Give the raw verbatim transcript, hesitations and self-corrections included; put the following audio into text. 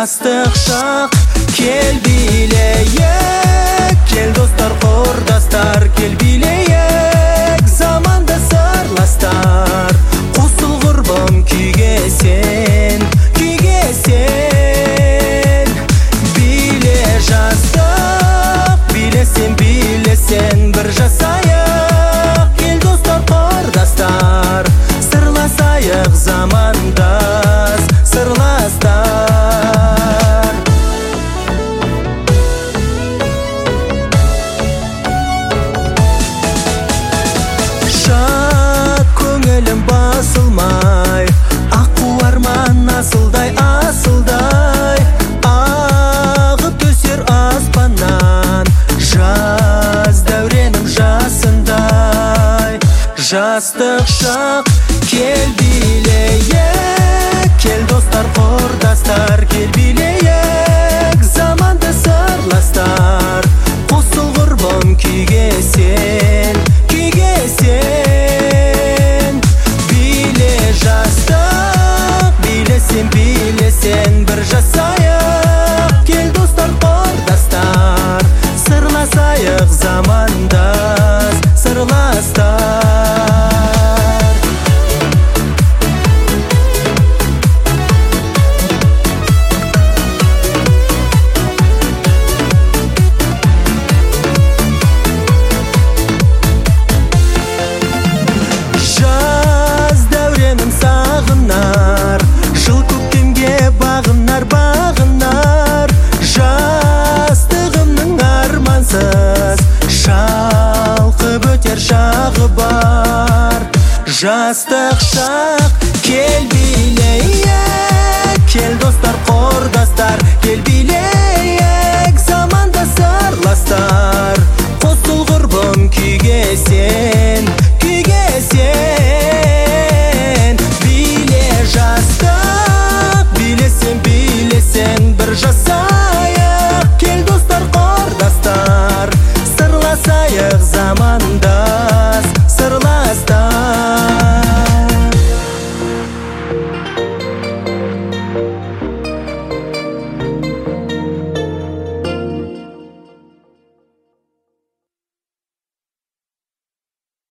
жастық шақ, кел билейік, кел достар құрдастар, кел билейік, заманда сырластар. Қосыл құрбым күйге сен, күйге сен. Биле жастық, билесен, билесен, бір жасайық, кел достар құрдастар, сырласайық замандас, сырластар. Шат көңілім басылмай, аққу арман асылдай, асылдай ағып төсер аспаннан, жаз дәуренім жасындай. Жастық шақ, кел билейік, кел достар құрдастар, кел билейік, заманды сырластар. Қосыл құрбым күйге сен, күйге сен. Биле жастық, билесен, билесен, бір жасайық, кел достар құрдастар, сырласайық замандас, сырластар. Жаз дәуренім сағынар, жыл көктемге бағынар, бағынар. Жастығымның армансыз, шалқып өтер шағы бар. Жастық шақ, кел билейік, кел достар құрдастар,